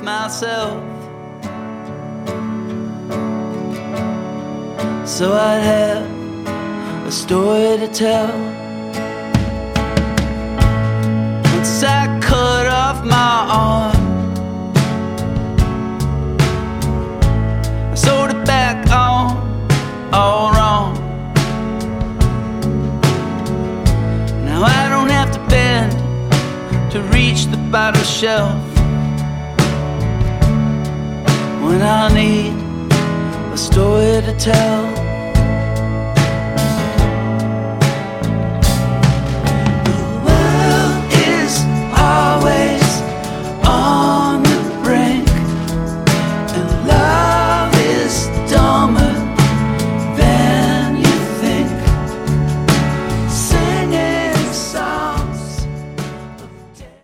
myself, so I'd have a story to tell. Once I cut off my arm, I sewed it back on, all wrong. Now I don't have to bend to reach the bottom shelf when I need a story to tell.